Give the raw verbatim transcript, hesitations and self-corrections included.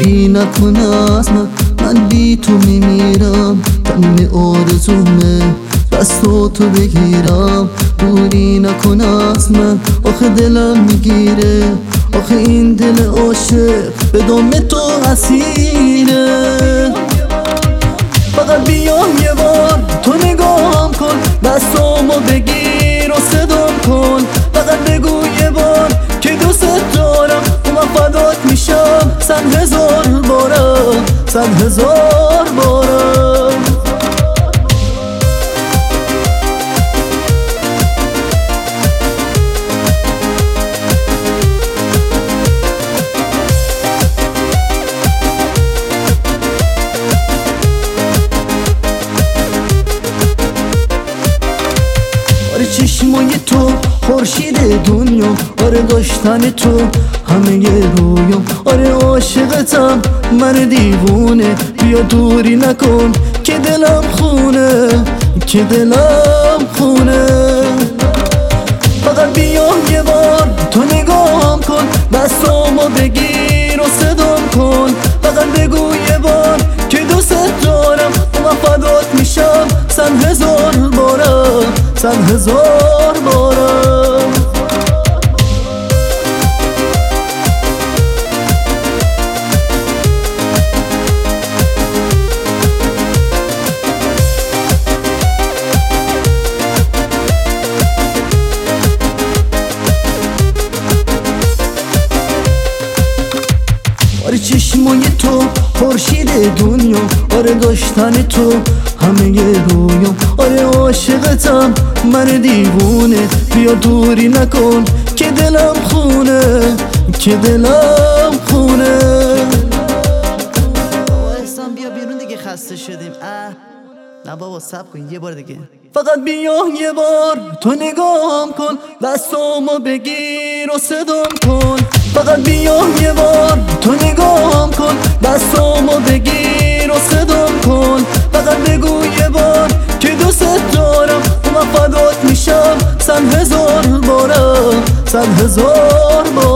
دوری نکن از من، من بی تو میمیرم. تمام آرزومه دستو تو بگیرم. دوری نکن از من، آخه دلم میگیره، آخه این دل عاشق به دام تو اسیره. فقط بیام یه بار تو نگاهم کن، دستامو بگیر و صدام کن. فقط بگو یه بار که دوست دارم و من فدات میشم صد هزار بارم، صد هزار بارم. آره چشمای تو خورشید دنیا، آره داشتن تو همه ی رویام. آره عاشقتم من دیوونه، بیا دوری نکن که دلم خونه، که دلم خونه. فقط بیام یه بار تو نگاهم کن، دستامو بگیر و صدام کن. فقط بگو یه بار که دوست دارم و من فدات میشم صد هزار بارم، صد هزار بارم. آره چشمای تو خورشید دنیا، آره داشتن تو همه ی رویام. آره عاشقتم من دیوونه، بیا دوری نکن که دلم خونه، که دلم خونه. بابا احسان بیا بیرون دیگه، خسته شدیم. اه نه بابا صبر کن یه بار دیگه. فقط بیا یه بار تو نگاهم کن، دستامو بگیر و صدام کن. فقط بیا یه بار تو نگاهم کن، دستامو بگیر و صدام کن. فقط بگو یه بار که دوست دارم و من فدات میشم صد هزار بارم، صد هزار بارم.